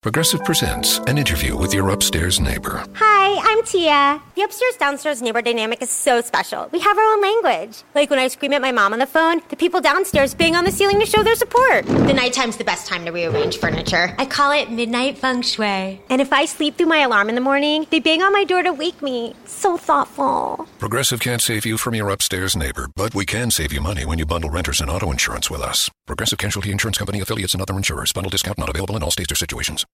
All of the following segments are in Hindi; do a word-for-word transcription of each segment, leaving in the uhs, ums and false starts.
Progressive presents an interview with your upstairs neighbor. Hi, I'm Tia. The upstairs-downstairs neighbor dynamic is so special. We have our own language. Like when I scream at my mom on the phone, the people downstairs bang on the ceiling to show their support. The nighttime's the best time to rearrange furniture. I call it midnight feng shui. And if I sleep through my alarm in the morning, they bang on my door to wake me. So thoughtful. Progressive can't save you from your upstairs neighbor, but we can save you money when you bundle renters and auto insurance with us. Progressive Casualty Insurance Company, affiliates, and other insurers. Bundle discount not available in all states or situations.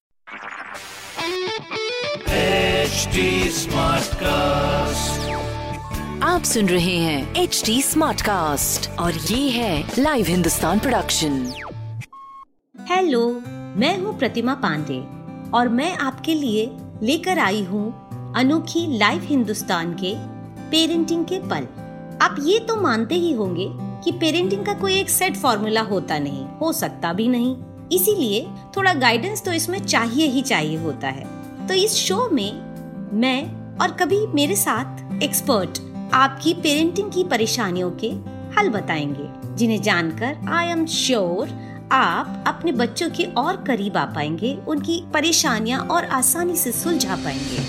H D Smartcast, आप सुन रहे हैं एच डी स्मार्टकास्ट और ये है लाइव हिंदुस्तान प्रोडक्शन। हेलो, मैं हूँ प्रतिमा पांडे और मैं आपके लिए लेकर आई हूँ अनोखी लाइव हिंदुस्तान के पेरेंटिंग के पल। आप ये तो मानते ही होंगे कि पेरेंटिंग का कोई एक सेट फॉर्मूला होता नहीं, हो सकता भी नहीं, इसीलिए थोड़ा गाइडेंस तो इसमें चाहिए ही चाहिए होता है। तो इस शो में मैं और कभी मेरे साथ एक्सपर्ट आपकी पेरेंटिंग की परेशानियों के हल बताएंगे, जिन्हें जानकर आई एम श्योर आप अपने बच्चों के और करीब आ पाएंगे, उनकी परेशानियां और आसानी से सुलझा पाएंगे।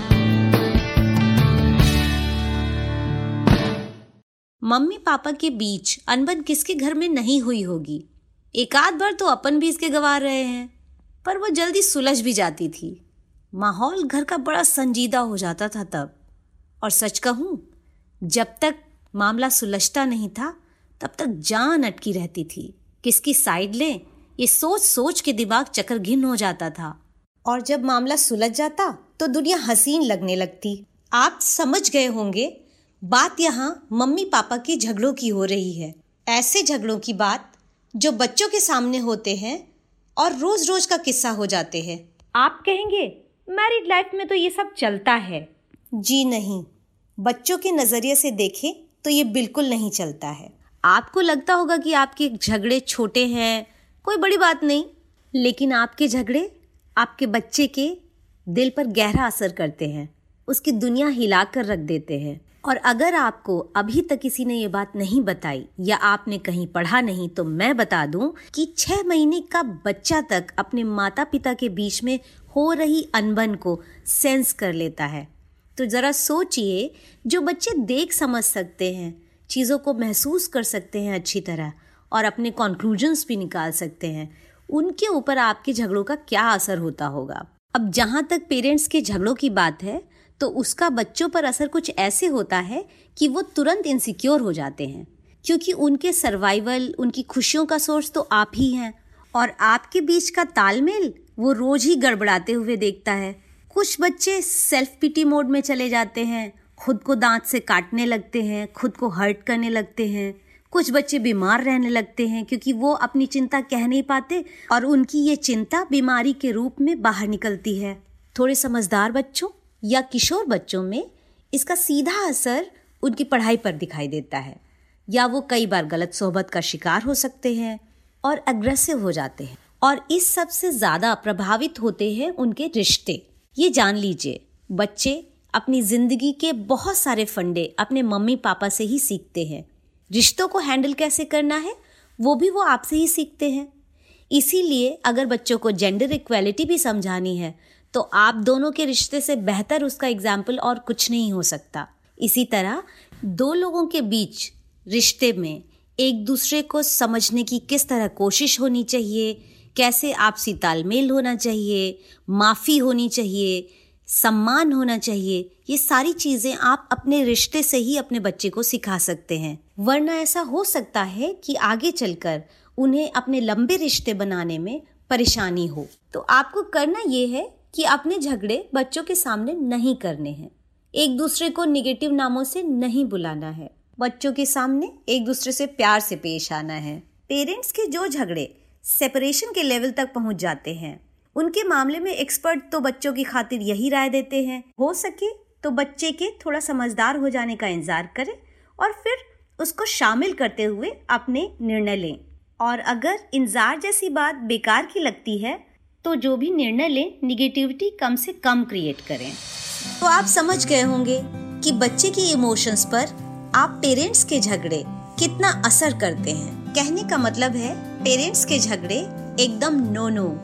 मम्मी पापा के बीच अनबन किसके घर में नहीं हुई होगी। एक आध बार तो अपन भी इसके गवाह रहे हैं, पर वो जल्दी सुलझ भी जाती थी। माहौल घर का बड़ा संजीदा हो जाता था तब। और सच कहूं, जब तक मामला सुलझता नहीं था तब तक जान अटकी रहती थी। किसकी साइड लें ये सोच सोच के दिमाग चक्कर घिन हो जाता था। और जब मामला सुलझ जाता तो दुनिया हसीन लगने लगती। आप समझ गए होंगे, बात यहाँ मम्मी पापा के झगड़ों की हो रही है। ऐसे झगड़ों की बात जो बच्चों के सामने होते हैं और रोज रोज का किस्सा हो जाते हैं। आप कहेंगे मैरिड लाइफ में तो ये सब चलता है। जी नहीं, बच्चों के नजरिए से देखें तो ये बिल्कुल नहीं चलता है। आपको लगता होगा कि आपके झगड़े छोटे हैं, कोई बड़ी बात नहीं, लेकिन आपके झगड़े आपके बच्चे के दिल पर गहरा असर करते हैं, उसकी दुनिया हिला कर रख देते हैं। और अगर आपको अभी तक किसी ने ये बात नहीं बताई या आपने कहीं पढ़ा नहीं, तो मैं बता दूं कि छह महीने का बच्चा तक अपने माता पिता के बीच में हो रही अनबन को सेंस कर लेता है। तो ज़रा सोचिए, जो बच्चे देख समझ सकते हैं, चीज़ों को महसूस कर सकते हैं अच्छी तरह और अपने कॉन्क्लूजन्स भी निकाल सकते हैं, उनके ऊपर आपके झगड़ों का क्या असर होता होगा। अब जहाँ तक पेरेंट्स के झगड़ों की बात है, तो उसका बच्चों पर असर कुछ ऐसे होता है कि वो तुरंत इनसिक्योर हो जाते हैं, क्योंकि उनके सर्वाइवल, उनकी खुशियों का सोर्स तो आप ही हैं और आपके बीच का तालमेल वो रोज ही गड़बड़ाते हुए देखता है। कुछ बच्चे सेल्फ पिटी मोड में चले जाते हैं, खुद को दांत से काटने लगते हैं, खुद को हर्ट करने लगते हैं। कुछ बच्चे बीमार रहने लगते हैं क्योंकि वो अपनी चिंता कह नहीं पाते और उनकी ये चिंता बीमारी के रूप में बाहर निकलती है। थोड़े समझदार बच्चों या किशोर बच्चों में इसका सीधा असर उनकी पढ़ाई पर दिखाई देता है, या वो कई बार गलत सोहबत का शिकार हो सकते हैं और अग्रेसिव हो जाते हैं। और इस सब से ज़्यादा प्रभावित होते हैं उनके रिश्ते। ये जान लीजिए, बच्चे अपनी ज़िंदगी के बहुत सारे फंडे अपने मम्मी पापा से ही सीखते हैं। रिश्तों को हैंडल कैसे करना है वो भी वो आपसे ही सीखते हैं। इसीलिए अगर बच्चों को जेंडर इक्वालिटी भी समझानी है तो आप दोनों के रिश्ते से बेहतर उसका एग्जाम्पल और कुछ नहीं हो सकता। इसी तरह दो लोगों के बीच रिश्ते में एक दूसरे को समझने की किस तरह कोशिश होनी चाहिए, कैसे आपसी तालमेल होना चाहिए, माफ़ी होनी चाहिए, सम्मान होना चाहिए, ये सारी चीज़ें आप अपने रिश्ते से ही अपने बच्चे को सिखा सकते हैं। वरना ऐसा हो सकता है कि आगे चलकर उन्हें अपने लंबे रिश्ते बनाने में परेशानी हो। तो आपको करना ये है कि अपने झगड़े बच्चों के सामने नहीं करने हैं, एक दूसरे को निगेटिव नामों से नहीं बुलाना है, बच्चों के सामने एक दूसरे से प्यार से पेश आना है। पेरेंट्स के जो झगड़े सेपरेशन के लेवल तक पहुंच जाते हैं, उनके मामले में एक्सपर्ट तो बच्चों की खातिर यही राय देते हैं, हो सके तो बच्चे के थोड़ा समझदार हो जाने का इंतजार करें और फिर उसको शामिल करते हुए अपने निर्णय लें। और अगर इंतजार जैसी बात बेकार की लगती है तो जो भी निर्णय लें, निगेटिविटी कम से कम क्रिएट करें। तो आप समझ गए होंगे कि बच्चे की इमोशंस पर आप पेरेंट्स के झगड़े कितना असर करते हैं। कहने का मतलब है, पेरेंट्स के झगड़े एकदम नो नो,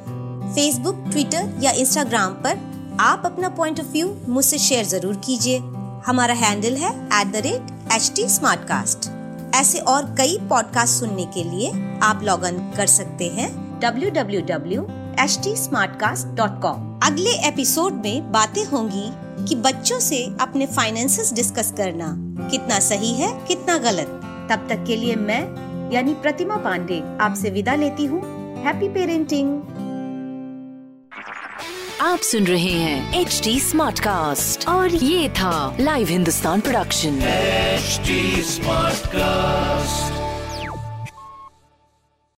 फेसबुक, ट्विटर या इंस्टाग्राम पर आप अपना पॉइंट ऑफ व्यू मुझसे शेयर जरूर कीजिए। हमारा हैंडल है at the rate H T Smartcast. ऐसे और कई पॉडकास्ट सुनने के लिए आप लॉग इन कर सकते हैं W W W dot H T Smartcast dot com. अगले एपिसोड में बातें होंगी कि बच्चों से अपने फाइनेंसेस डिस्कस करना कितना सही है, कितना गलत। तब तक के लिए मैं यानी प्रतिमा पांडे आपसे विदा लेती हूँ। Happy parenting. आप सुन रहे हैं एच टी स्मार्टकास्ट और ये था live Hindustan production H T Smartcast.